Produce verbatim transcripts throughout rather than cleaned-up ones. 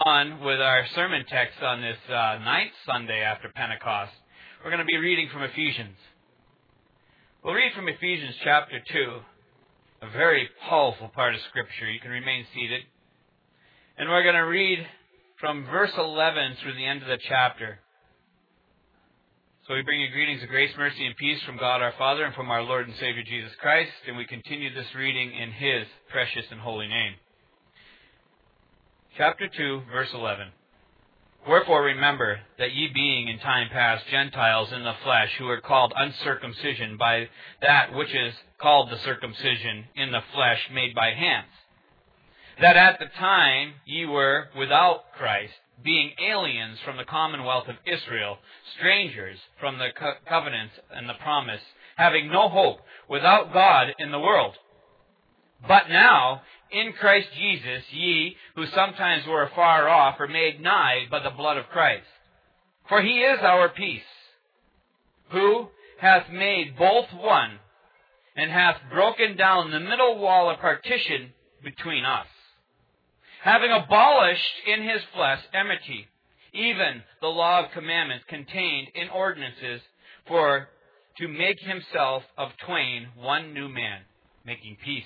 on with our sermon text on this uh, ninth Sunday after Pentecost. We're going to be reading from Ephesians. We'll read from Ephesians chapter two, a very powerful part of Scripture. You can remain seated. And we're going to read from verse eleven through the end of the chapter. So we bring you greetings of grace, mercy, and peace from God our Father and from our Lord and Savior Jesus Christ. And we continue this reading in His precious and holy name. Chapter two, verse eleven. Wherefore remember that ye being in time past Gentiles in the flesh, who are called uncircumcision by that which is called the circumcision in the flesh made by hands, that at the time ye were without Christ, being aliens from the commonwealth of Israel, strangers from the co- covenants and the promise, having no hope, without God in the world. But now, in Christ Jesus, ye, who sometimes were afar off, are made nigh by the blood of Christ. For He is our peace, who hath made both one, and hath broken down the middle wall of partition between us, having abolished in His flesh enmity, even the law of commandments contained in ordinances, for to make Himself of twain one new man, making peace.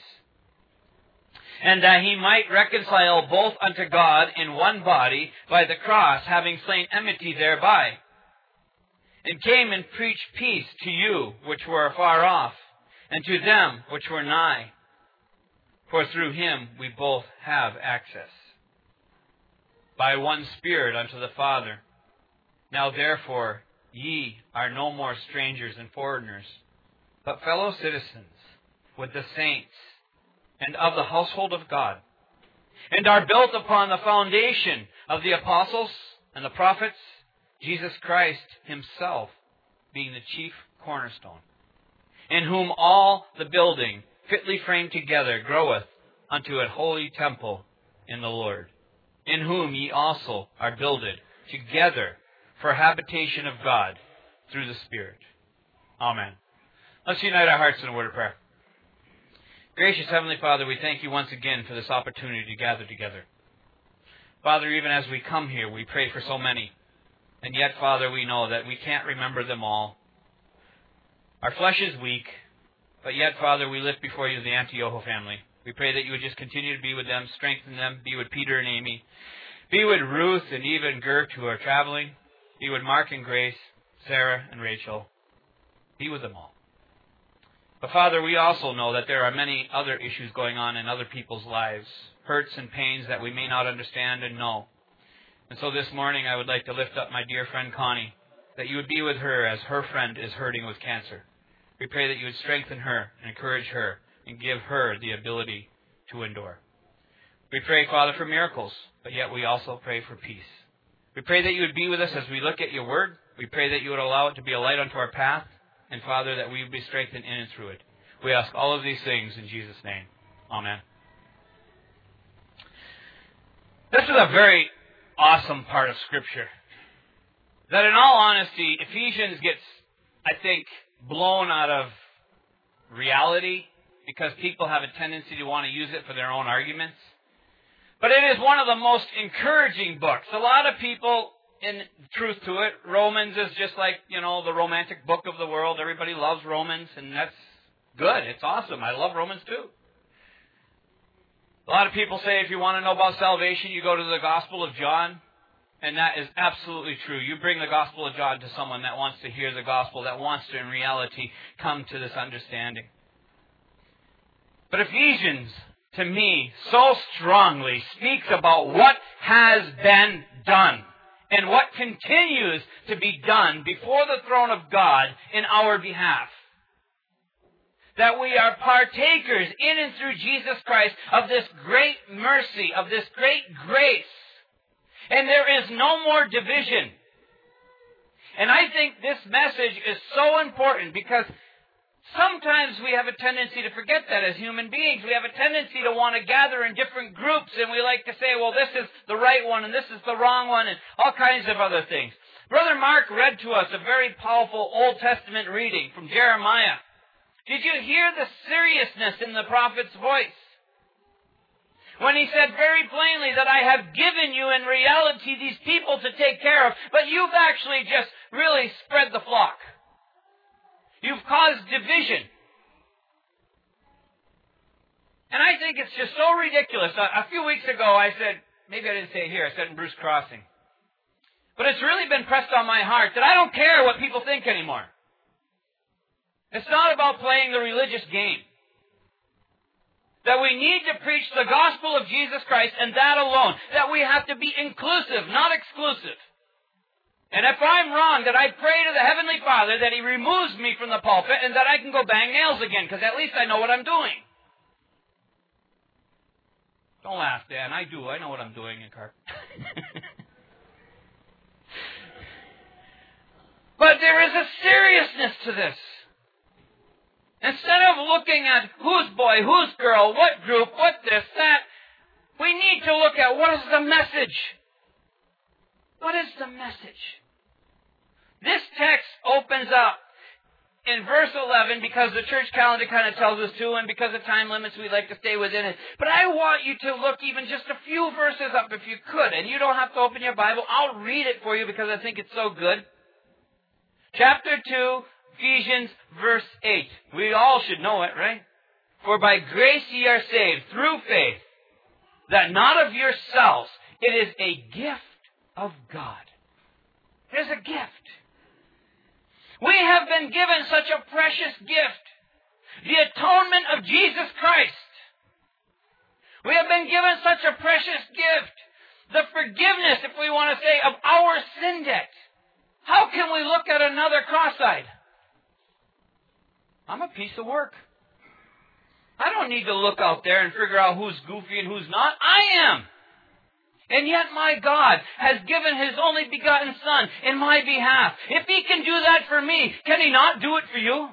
And that He might reconcile both unto God in one body by the cross, having slain enmity thereby, and came and preached peace to you which were afar off, and to them which were nigh. For through Him we both have access by one Spirit unto the Father. Now therefore ye are no more strangers and foreigners, but fellow citizens with the saints, and of the household of God, and are built upon the foundation of the apostles and the prophets, Jesus Christ Himself being the chief cornerstone, in whom all the building fitly framed together groweth unto a holy temple in the Lord, in whom ye also are builded together for habitation of God through the Spirit. Amen. Let's unite our hearts in a word of prayer. Gracious Heavenly Father, we thank You once again for this opportunity to gather together. Father, even as we come here, we pray for so many. And yet, Father, we know that we can't remember them all. Our flesh is weak, but yet, Father, we lift before You the Antioho family. We pray that You would just continue to be with them, strengthen them, be with Peter and Amy, be with Ruth and Eva and Gert who are traveling, be with Mark and Grace, Sarah and Rachel. Be with them all. But Father, we also know that there are many other issues going on in other people's lives, hurts and pains that we may not understand and know. And so this morning I would like to lift up my dear friend Connie, that You would be with her as her friend is hurting with cancer. We pray that You would strengthen her and encourage her and give her the ability to endure. We pray, Father, for miracles, but yet we also pray for peace. We pray that You would be with us as we look at Your word. We pray that You would allow it to be a light unto our path. And Father, that we would be strengthened in and through it. We ask all of these things in Jesus' name. Amen. This is a very awesome part of Scripture. That in all honesty, Ephesians gets, I think, blown out of reality because people have a tendency to want to use it for their own arguments. But it is one of the most encouraging books. A lot of people, in truth to it, Romans is just like, you know, the romantic book of the world. Everybody loves Romans, and that's good. It's awesome. I love Romans too. A lot of people say if you want to know about salvation, you go to the Gospel of John, and that is absolutely true. You bring the Gospel of John to someone that wants to hear the Gospel, that wants to, in reality, come to this understanding. But Ephesians, to me, so strongly speaks about what has been done and what continues to be done before the throne of God in our behalf. That we are partakers in and through Jesus Christ of this great mercy, of this great grace. And there is no more division. And I think this message is so important because sometimes we have a tendency to forget that as human beings. We have a tendency to want to gather in different groups, and we like to say, well, this is the right one and this is the wrong one, and all kinds of other things. Brother Mark read to us a very powerful Old Testament reading from Jeremiah. Did you hear the seriousness in the prophet's voice? when he said very plainly that I have given you in reality these people to take care of, but you've actually just really spread the flock. You've caused division. And I think it's just so ridiculous. A, a few weeks ago I said, maybe I didn't say it here, I said in Bruce Crossing. But it's really been pressed on my heart that I don't care what people think anymore. It's not about playing the religious game. That we need to preach the gospel of Jesus Christ and that alone. That we have to be inclusive, not exclusive. And if I'm wrong, that I pray to the Heavenly Father that He removes me from the pulpit and that I can go bang nails again, because at least I know what I'm doing. Don't laugh, Dan. I do. I know what I'm doing in car. But there is a seriousness to this. Instead of looking at who's boy, who's girl, what group, what this, that, we need to look at what is the message. What is the message? This text opens up in verse eleven because the church calendar kind of tells us to, and because of time limits we'd like to stay within it. But I want you to look even just a few verses up if you could. And you don't have to open your Bible. I'll read it for you because I think it's so good. Chapter two, Ephesians, verse eight. We all should know it, right? For by grace ye are saved through faith, that not of yourselves. It is a gift of God. It is a gift. We have been given such a precious gift. The atonement of Jesus Christ. We have been given such a precious gift. The forgiveness, if we want to say, of our sin debt. How can we look at another cross-eyed? I'm a piece of work. I don't need to look out there and figure out who's goofy and who's not. I am. And yet my God has given His only begotten Son in my behalf. If He can do that for me, can He not do it for you?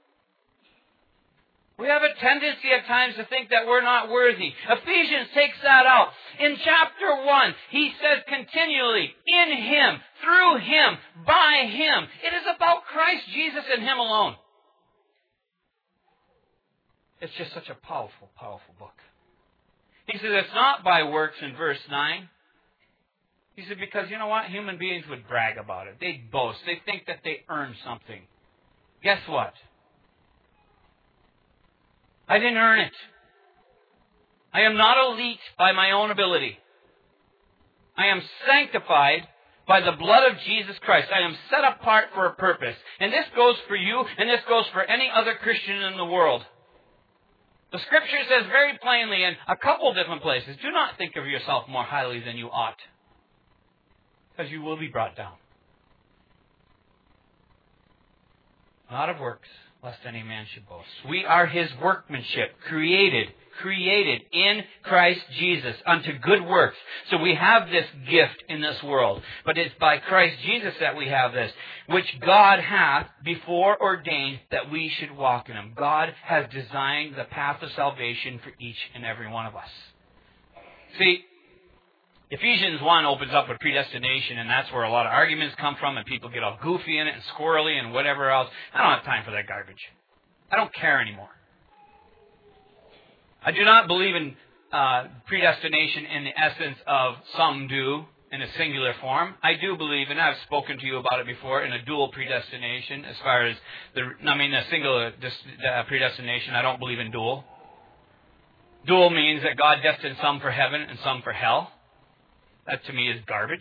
We have a tendency at times to think that we're not worthy. Ephesians takes that out. In chapter one, he says continually, in Him, through Him, by Him. It is about Christ Jesus and Him alone. It's just such a powerful, powerful book. He says it's not by works in verse nine. He said because, you know what? Human beings would brag about it. They'd boast. They think that they earned something. Guess what? I didn't earn it. I am not elite by my own ability. I am sanctified by the blood of Jesus Christ. I am set apart for a purpose. And this goes for you, and this goes for any other Christian in the world. The Scripture says very plainly in a couple different places, do not think of yourself more highly than you ought, because you will be brought down. Not of works, lest any man should boast. We are His workmanship, created, created in Christ Jesus unto good works. So we have this gift in this world. But it's by Christ Jesus that we have this, which God hath before ordained that we should walk in Him. God has designed the path of salvation for each and every one of us. See, Ephesians one opens up with predestination, and that's where a lot of arguments come from, and people get all goofy in it and squirrely and whatever else. I don't have time for that garbage. I don't care anymore. I do not believe in uh, predestination in the essence of some do in a singular form. I do believe, and I've spoken to you about it before, in a dual predestination as far as the, I mean, a singular uh, predestination. I don't believe in dual. Dual means that God destined some for heaven and some for hell. That to me is garbage.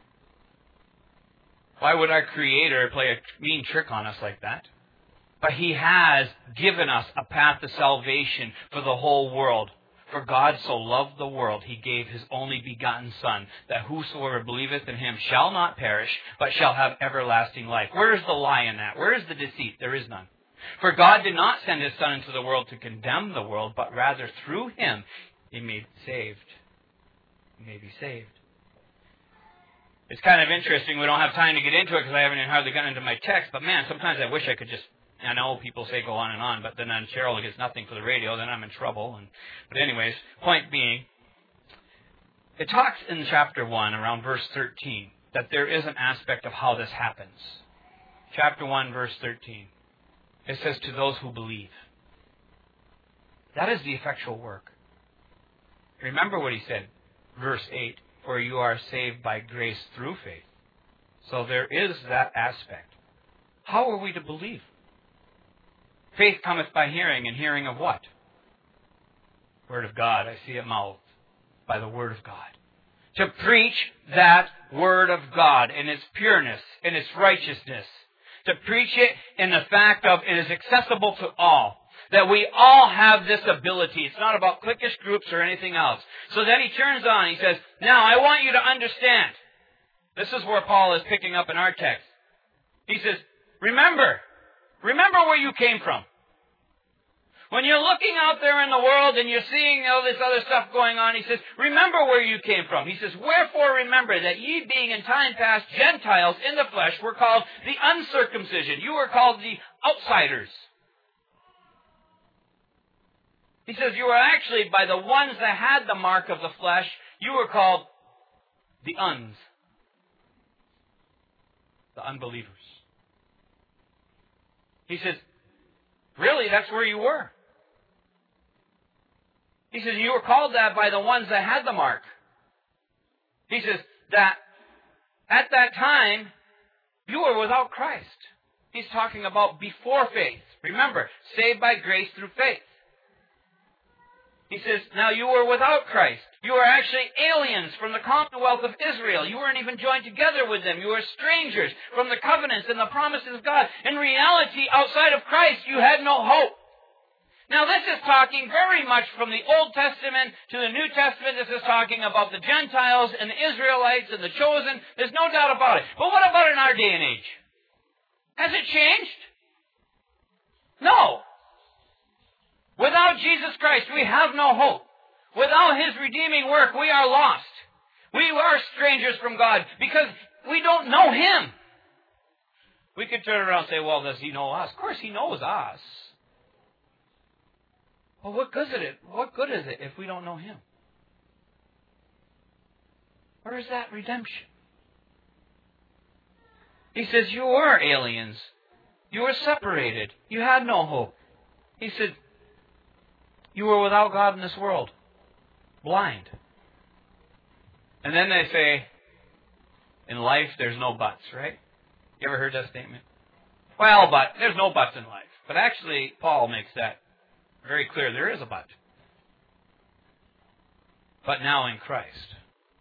Why would our Creator play a mean trick on us like that? But He has given us a path to salvation for the whole world. For God so loved the world, He gave His only begotten Son, that whosoever believeth in Him shall not perish, but shall have everlasting life. Where is the lie in that? Where is the deceit? There is none. For God did not send His Son into the world to condemn the world, but rather through Him He may be saved. He may be saved. It's kind of interesting. We don't have time to get into it because I haven't even hardly gotten into my text. But man, sometimes I wish I could just, I know people say go on and on, but then on Cheryl gets nothing for the radio, then I'm in trouble. And, but anyways, point being, it talks in chapter one, around verse thirteen, that there is an aspect of how this happens. Chapter one, verse thirteen. It says, to those who believe. That is the effectual work. Remember what he said, verse eight, for you are saved by grace through faith. So there is that aspect. How are we to believe? Faith cometh by hearing, and hearing of what? Word of God. I see it mouthed. By the Word of God. To preach that Word of God in its pureness, in its righteousness. To preach it in the fact of it is accessible to all. That we all have this ability. It's not about cliquish groups or anything else. So then he turns on, he says, now I want you to understand. This is where Paul is picking up in our text. He says, remember, remember where you came from. When you're looking out there in the world and you're seeing all this other stuff going on, he says, remember where you came from. He says, wherefore remember that ye being in time past Gentiles in the flesh were called the uncircumcision. You were called the outsiders. He says, you were actually, by the ones that had the mark of the flesh, you were called the uns. The unbelievers. He says, really, that's where you were. He says, you were called that by the ones that had the mark. He says that at that time, you were without Christ. He's talking about before faith. Remember, saved by grace through faith. He says, now you were without Christ. You were actually aliens from the commonwealth of Israel. You weren't even joined together with them. You were strangers from the covenants and the promises of God. In reality, outside of Christ, you had no hope. Now this is talking very much from the Old Testament to the New Testament. This is talking about the Gentiles and the Israelites and the chosen. There's no doubt about it. But what about in our day and age? Has it changed? No. Without Jesus Christ, we have no hope. Without His redeeming work, we are lost. We are strangers from God because we don't know Him. We could turn around and say, well, does He know us? Of course He knows us. Well, what good is it? What good is it if we don't know Him? Where is that redemption? He says, you were aliens. You were separated. You had no hope. He said, you were without God in this world. Blind. And then they say, in life, there's no buts, right? You ever heard that statement? Well, but there's no buts in life. But actually, Paul makes that very clear. There is a but. But now in Christ.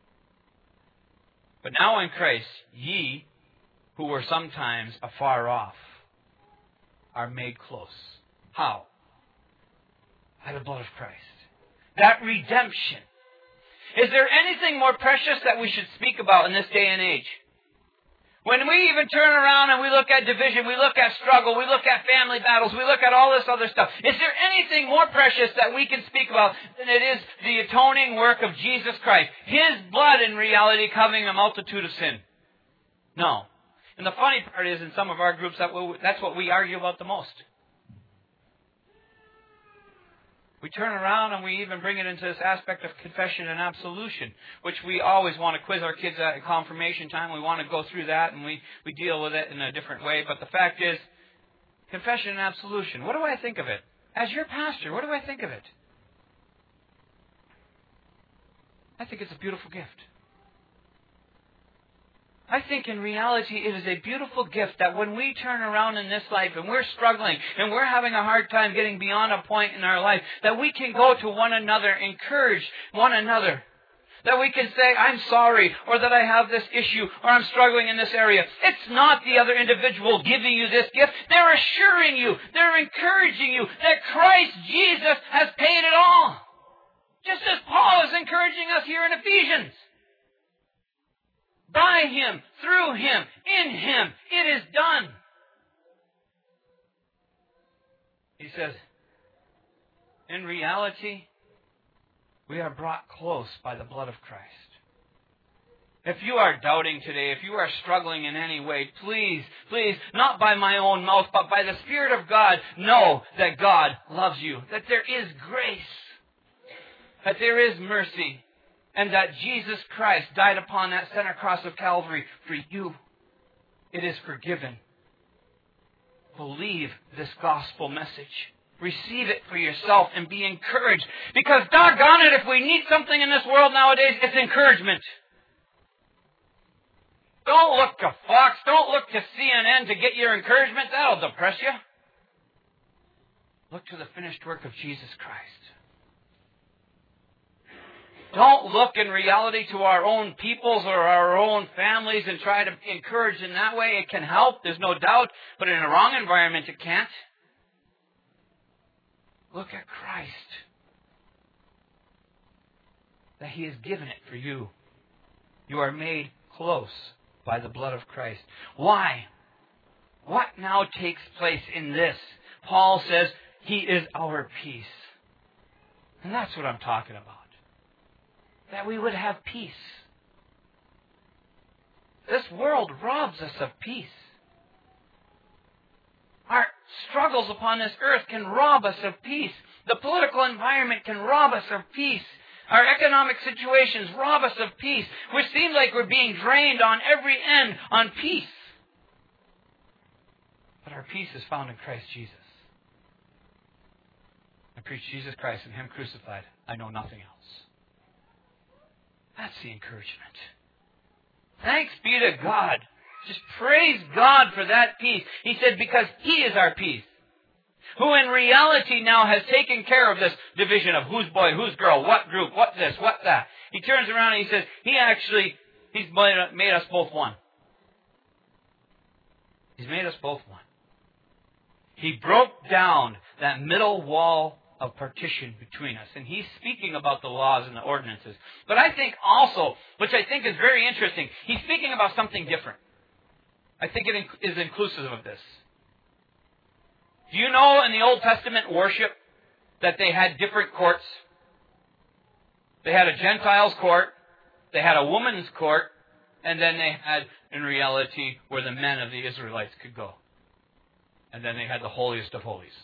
But now in Christ, ye, who were sometimes afar off, are made close. How? By the blood of Christ. That redemption. Is there anything more precious that we should speak about in this day and age? When we even turn around and we look at division, we look at struggle, we look at family battles, we look at all this other stuff, is there anything more precious that we can speak about than it is the atoning work of Jesus Christ? His blood in reality covering a multitude of sin. No. And the funny part is in some of our groups, that that's what we argue about the most. We turn around and we even bring it into this aspect of confession and absolution, which we always want to quiz our kids at confirmation time. We want to go through that and we, we deal with it in a different way. But the fact is, confession and absolution, what do I think of it? As your pastor, what do I think of it? I think it's a beautiful gift. I think in reality it is a beautiful gift that when we turn around in this life and we're struggling and we're having a hard time getting beyond a point in our life, that we can go to one another, encourage one another. That we can say, I'm sorry, or that I have this issue, or I'm struggling in this area. It's not the other individual giving you this gift. They're assuring you, they're encouraging you that Christ Jesus has paid it all. Just as Paul is encouraging us here in Ephesians. By Him, through Him, in Him, it is done. He says, in reality, we are brought close by the blood of Christ. If you are doubting today, if you are struggling in any way, please, please, not by my own mouth, but by the Spirit of God, know that God loves you, that there is grace, that there is mercy, and that Jesus Christ died upon that center cross of Calvary for you. It is forgiven. Believe this gospel message. Receive it for yourself and be encouraged. Because doggone it, if we need something in this world nowadays, it's encouragement. Don't look to Fox, don't look to C N N to get your encouragement. That'll depress you. Look to the finished work of Jesus Christ. Don't look in reality to our own peoples or our own families and try to encourage in that way. It can help, there's no doubt, but in a wrong environment it can't. Look at Christ. That He has given it for you. You are made close by the blood of Christ. Why? What now takes place in this? Paul says He is our peace. And that's what I'm talking about. That we would have peace. This world robs us of peace. Our struggles upon this earth can rob us of peace. The political environment can rob us of peace. Our economic situations rob us of peace. We seem like we're being drained on every end on peace. But our peace is found in Christ Jesus. I preach Jesus Christ and Him crucified. I know nothing else. That's the encouragement. Thanks be to God. Just praise God for that peace. He said, because He is our peace. Who in reality now has taken care of this division of who's boy, who's girl, what group, what this, what that. He turns around and He says, He actually, He's made us both one. He's made us both one. He broke down that middle wall of partition between us. And He's speaking about the laws and the ordinances. But I think also, which I think is very interesting, He's speaking about something different. I think it is inclusive of this. Do you know in the Old Testament worship that they had different courts? They had a Gentiles' court, they had a woman's court, and then they had, in reality, where the men of the Israelites could go. And then they had the holiest of holies.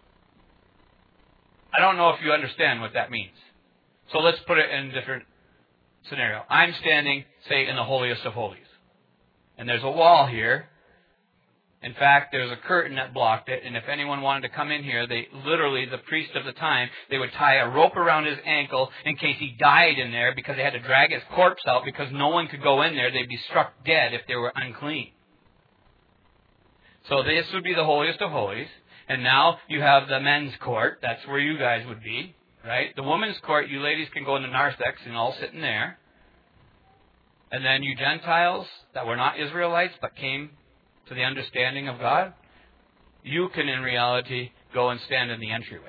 I don't know if you understand what that means. So let's put it in a different scenario. I'm standing, say, in the holiest of holies. And there's a wall here. In fact, there's a curtain that blocked it. And if anyone wanted to come in here, they literally, the priest of the time, they would tie a rope around his ankle in case he died in there because they had to drag his corpse out because no one could go in there. They'd be struck dead if they were unclean. So this would be the holiest of holies. And now you have the men's court. That's where you guys would be, right? The women's court, you ladies can go in the narthex and all sit in there. And then you Gentiles that were not Israelites but came to the understanding of God, you can in reality go and stand in the entryway.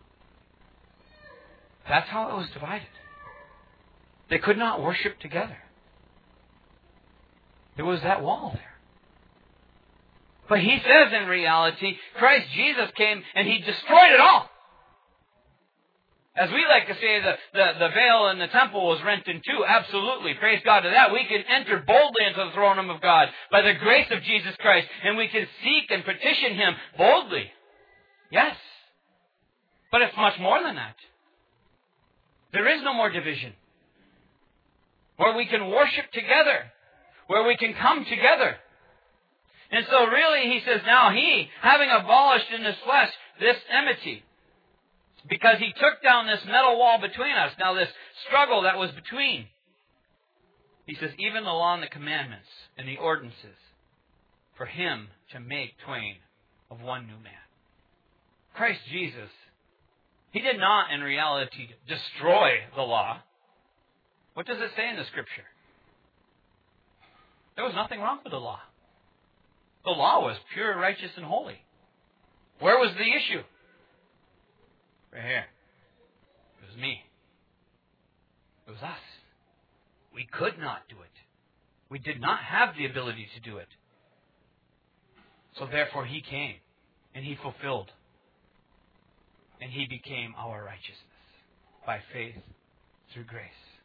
That's how it was divided. They could not worship together. There was that wall there. But He says in reality, Christ Jesus came and He destroyed it all. As we like to say, the, the, the veil in the temple was rent in two. Absolutely. Praise God to that. We can enter boldly into the throne room of God by the grace of Jesus Christ. And we can seek and petition Him boldly. Yes. But it's much more than that. There is no more division. Where we can worship together. Where we can come together. And so really, He says, now He, having abolished in His flesh this enmity, because He took down this metal wall between us, now this struggle that was between, He says, even the law and the commandments and the ordinances, for Him to make twain of one new man. Christ Jesus, He did not in reality destroy the law. What does it say in the Scripture? There was nothing wrong with the law. The law was pure, righteous, and holy. Where was the issue? Right here. It was me. It was us. We could not do it. We did not have the ability to do it. So therefore He came and He fulfilled. And He became our righteousness by faith through grace.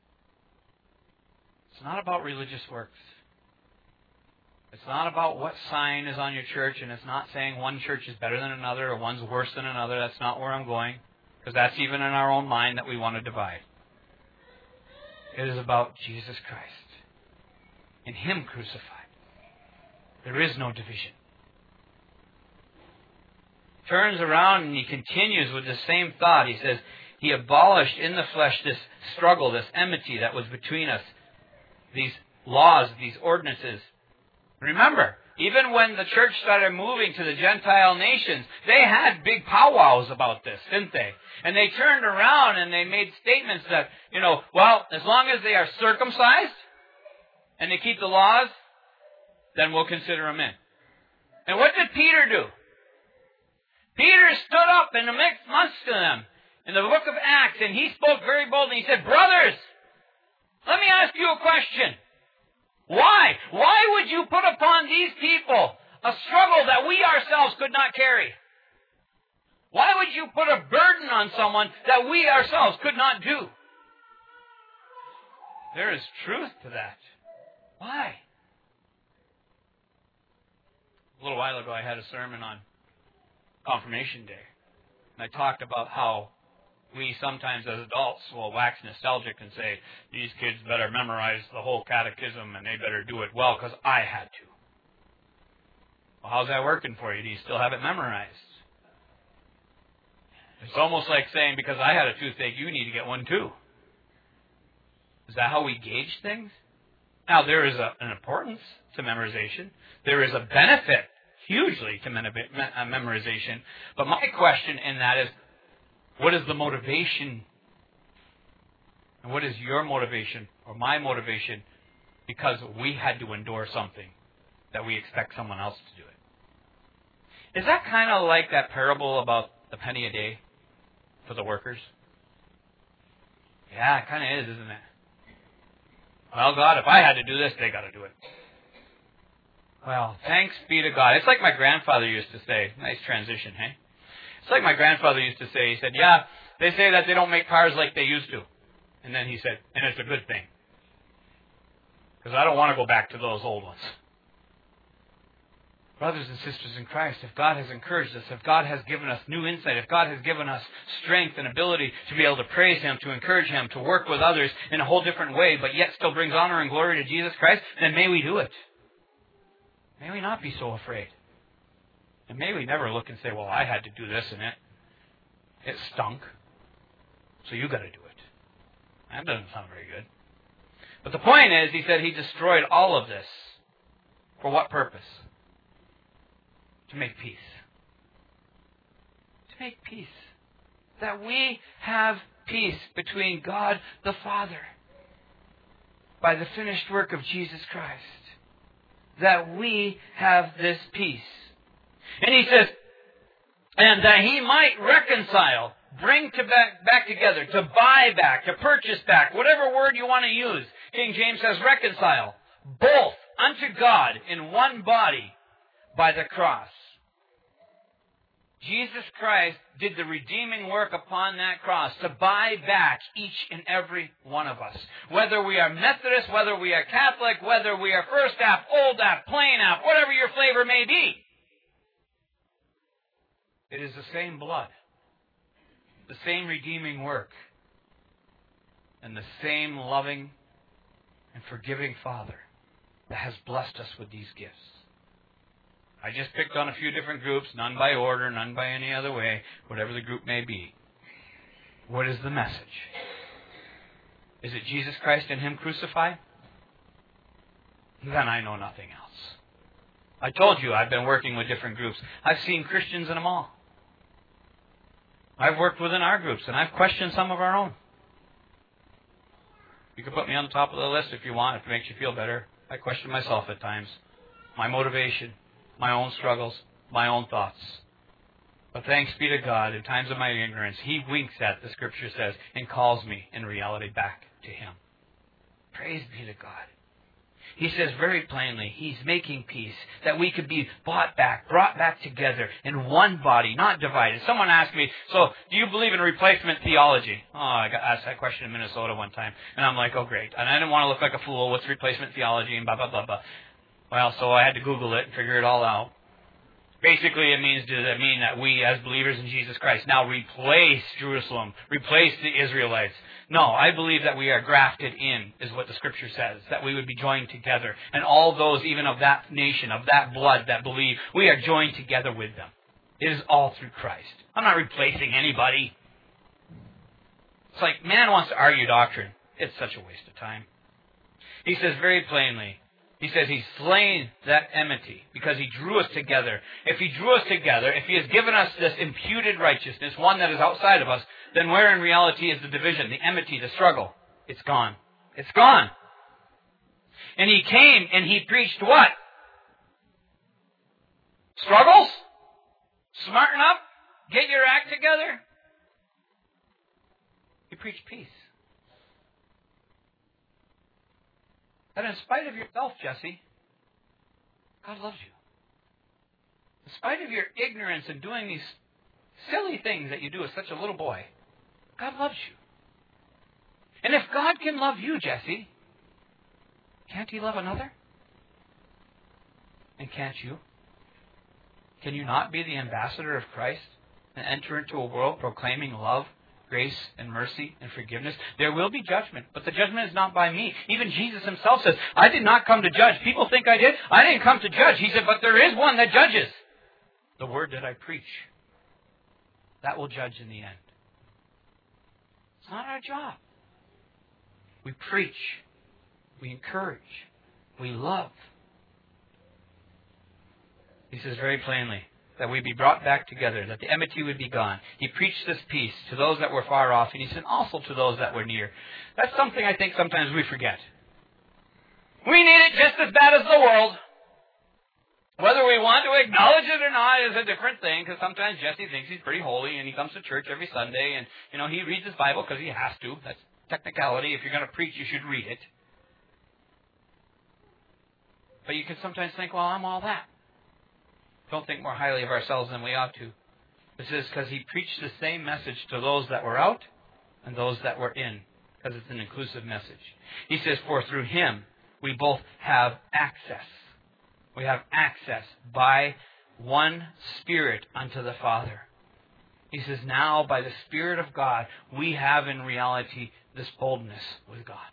It's not about religious works. It's not about what sign is on your church, and it's not saying one church is better than another or one's worse than another. That's not where I'm going, because that's even in our own mind that we want to divide. It is about Jesus Christ and Him crucified. There is no division. turns around and he continues with the same thought. He says, he abolished in the flesh this struggle, this enmity that was between us, these laws, these ordinances. Remember, even when the church started moving to the Gentile nations, they had big powwows about this, didn't they? And they turned around and they made statements that, you know, well, as long as they are circumcised and they keep the laws, then we'll consider them in. And what did Peter do? Peter stood up in the midst amongst them in the book of Acts, and he spoke very boldly. He said, brothers, let me ask you a question. Why? Why would you put upon these people a struggle that we ourselves could not carry? Why would you put a burden on someone that we ourselves could not do? There is truth to that. Why? A little while ago I had a sermon on Confirmation Day. And I talked about how we sometimes as adults will wax nostalgic and say, these kids better memorize the whole catechism and they better do it well because I had to. Well, how's that working for you? Do you still have it memorized? It's almost like saying, because I had a toothache, you need to get one too. Is that how we gauge things? Now, there is a, an importance to memorization. There is a benefit hugely to memorization. But my question in that is, what is the motivation? And what is your motivation or my motivation? Because we had to endure something that we expect someone else to do it. Is that kind of like that parable about the penny a day for the workers? Yeah, it kind of is, isn't it? Well, God, if I had to do this, they got to do it. Well, thanks be to God. It's like my grandfather used to say. Nice transition, hey? It's like my grandfather used to say. He said, yeah, they say that they don't make cars like they used to. And then he said, and it's a good thing. Because I don't want to go back to those old ones. Brothers and sisters in Christ, if God has encouraged us, if God has given us new insight, if God has given us strength and ability to be able to praise Him, to encourage Him, to work with others in a whole different way, but yet still brings honor and glory to Jesus Christ, then may we do it. May we not be so afraid. And may we never look and say, well, I had to do this and it. It stunk. So you got to do it. That doesn't sound very good. But the point is, he said he destroyed all of this. For what purpose? To make peace. To make peace. That we have peace between God the Father by the finished work of Jesus Christ. That we have this peace. And he says, and that he might reconcile, bring to back, back together, to buy back, to purchase back, whatever word you want to use. King James says reconcile, both unto God in one body by the cross. Jesus Christ did the redeeming work upon that cross to buy back each and every one of us. Whether we are Methodist, whether we are Catholic, whether we are First App, Old App, Plain App, whatever your flavor may be. It is the same blood, the same redeeming work, and the same loving and forgiving Father that has blessed us with these gifts. I just picked on a few different groups, none by order, none by any other way, whatever the group may be. What is the message? Is it Jesus Christ and Him crucified? Then I know nothing else. I told you I've been working with different groups. I've seen Christians in them all. I've worked within our groups, and I've questioned some of our own. You can put me on the top of the list if you want, if it makes you feel better. I question myself at times. My motivation, my own struggles, my own thoughts. But thanks be to God, in times of my ignorance, He winks at, the Scripture says, and calls me in reality back to Him. Praise be to God. He says very plainly, He's making peace, that we could be bought back, brought back together in one body, not divided. Someone asked me, so do you believe in replacement theology? Oh, I got asked that question in Minnesota one time. And I'm like, oh, great. And I didn't want to look like a fool. What's replacement theology and blah, blah, blah, blah. Well, so I had to Google it and figure it all out. Basically, it means does it mean that we, as believers in Jesus Christ, now replace Jerusalem, replace the Israelites? No, I believe that we are grafted in, is what the Scripture says, that we would be joined together. And all those, even of that nation, of that blood that believe, we are joined together with them. It is all through Christ. I'm not replacing anybody. It's like man wants to argue doctrine. It's such a waste of time. He says very plainly, he says he's slain that enmity because he drew us together. If he drew us together, if he has given us this imputed righteousness, one that is outside of us, then where in reality is the division, the enmity, the struggle? It's gone. It's gone. And he came and he preached what? Struggles? Smarten up? Get your act together? He preached peace. That in spite of yourself, Jesse, God loves you. In spite of your ignorance and doing these silly things that you do as such a little boy, God loves you. And if God can love you, Jesse, can't He love another? And can't you? Can you not be the ambassador of Christ and enter into a world proclaiming love, grace, and mercy, and forgiveness? There will be judgment, but the judgment is not by me. Even Jesus Himself says, I did not come to judge. People think I did. I didn't come to judge. He said, but there is one that judges. The word that I preach. That will judge in the end. It's not our job. We preach. We encourage. We love. He says very plainly that we be brought back together, that the enmity would be gone. He preached this peace to those that were far off, and He said also to those that were near. That's something I think sometimes we forget. We need it just as bad as the world. Whether we want to acknowledge it or not is a different thing, because sometimes Jesse thinks he's pretty holy, and he comes to church every Sunday, and you know he reads his Bible because he has to. That's technicality. If you're going to preach, you should read it. But you can sometimes think, well, I'm all that. Don't think more highly of ourselves than we ought to. This is because He preached the same message to those that were out and those that were in, because it's an inclusive message. He says, for through Him we both have access. We have access by one Spirit unto the Father. He says, now by the Spirit of God, we have in reality this boldness with God.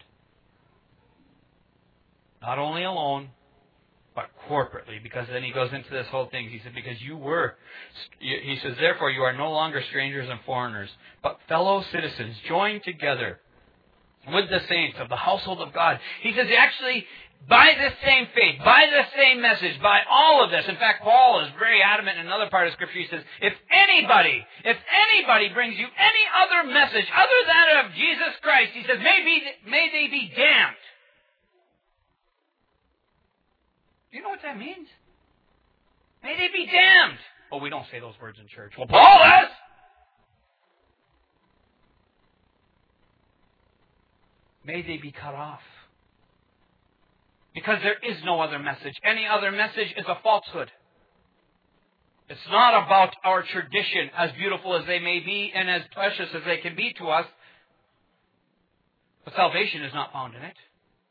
Not only alone, but corporately, because then he goes into this whole thing. He said, because you were, he says, therefore you are no longer strangers and foreigners, but fellow citizens, joined together with the saints of the household of God. He says, actually, by this same faith, by this same message, by all of this. In fact, Paul is very adamant in another part of Scripture. He says, if anybody, if anybody brings you any other message other than that of Jesus Christ, he says, may, be, may they be damned. Do you know what that means? May they be damned. Oh, we don't say those words in church. Well, Paul does. May they be cut off. Because there is no other message. Any other message is a falsehood. It's not about our tradition, as beautiful as they may be and as precious as they can be to us. But salvation is not found in it.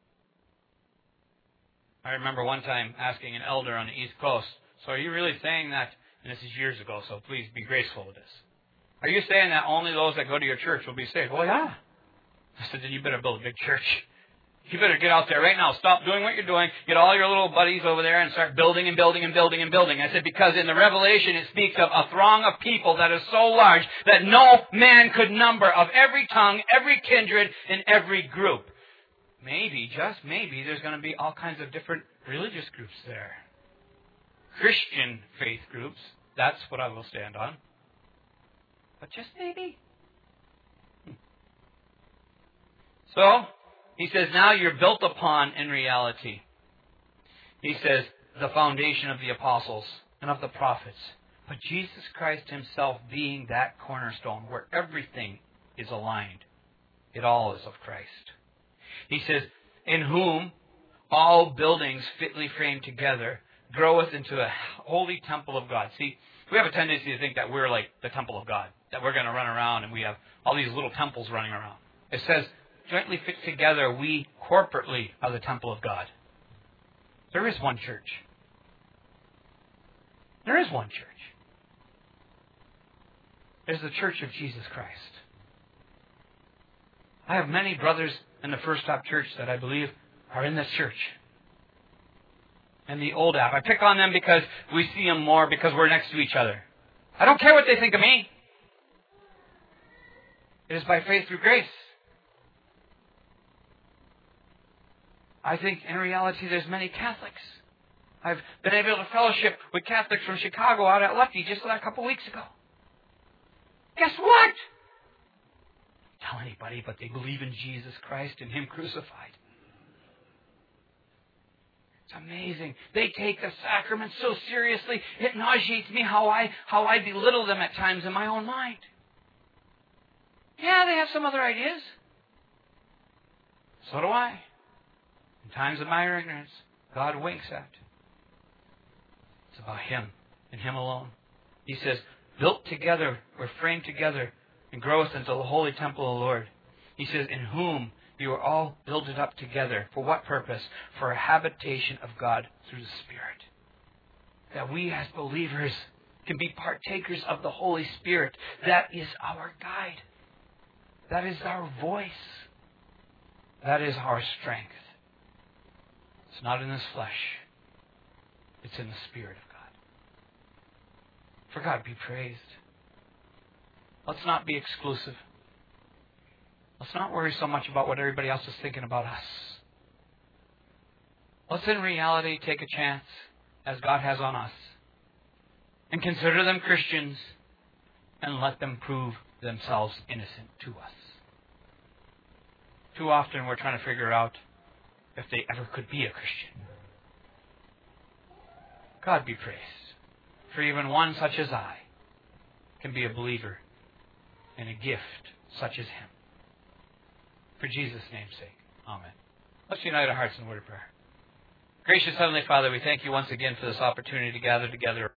I remember one time asking an elder on the East Coast, so are you really saying that, and this is years ago, so please be graceful with this. Are you saying that only those that go to your church will be saved? Well, yeah. I said, then you better build a big church. You better get out there right now. Stop doing what you're doing. Get all your little buddies over there and start building and building and building and building. I said, because in the Revelation it speaks of a throng of people that is so large that no man could number, of every tongue, every kindred, and every group. Maybe, just maybe, there's going to be all kinds of different religious groups there. Christian faith groups, that's what I will stand on. But just maybe. Hmm. So, he says, now you're built upon in reality. He says, the foundation of the apostles and of the prophets. But Jesus Christ Himself being that cornerstone where everything is aligned. It all is of Christ. He says, in whom all buildings fitly framed together groweth into a holy temple of God. See, we have a tendency to think that we're like the temple of God, that we're going to run around and we have all these little temples running around. It says, jointly fit together, we corporately are the temple of God. There is one church. There is one church. There's the church of Jesus Christ. I have many brothers in the First Stop Church that I believe are in this church. And the old app. I pick on them because we see them more because we're next to each other. I don't care what they think of me. It is by faith through grace. I think in reality there's many Catholics. I've been able to fellowship with Catholics from Chicago out at Lucky just a couple weeks ago. Guess what? Tell anybody, but they believe in Jesus Christ and Him crucified. It's amazing. They take the sacrament so seriously, it nauseates me how I how I belittle them at times in my own mind. Yeah, they have some other ideas. So do I. In times of my ignorance, God winks at. It's about Him and Him alone. He says, built together or framed together and groweth into the holy temple of the Lord. He says, in whom you are all builded up together. For what purpose? For a habitation of God through the Spirit. That we as believers can be partakers of the Holy Spirit. That is our guide. That is our voice. That is our strength. It's not in this flesh. It's in the Spirit of God. For God be praised. Let's not be exclusive. Let's not worry so much about what everybody else is thinking about us. Let's in reality take a chance, as God has on us, and consider them Christians and let them prove themselves innocent to us. Too often we're trying to figure out if they ever could be a Christian. God be praised. For even one such as I can be a believer in a gift such as Him. For Jesus' name's sake. Amen. Let's unite our hearts in a word of prayer. Gracious Heavenly Father, we thank You once again for this opportunity to gather together.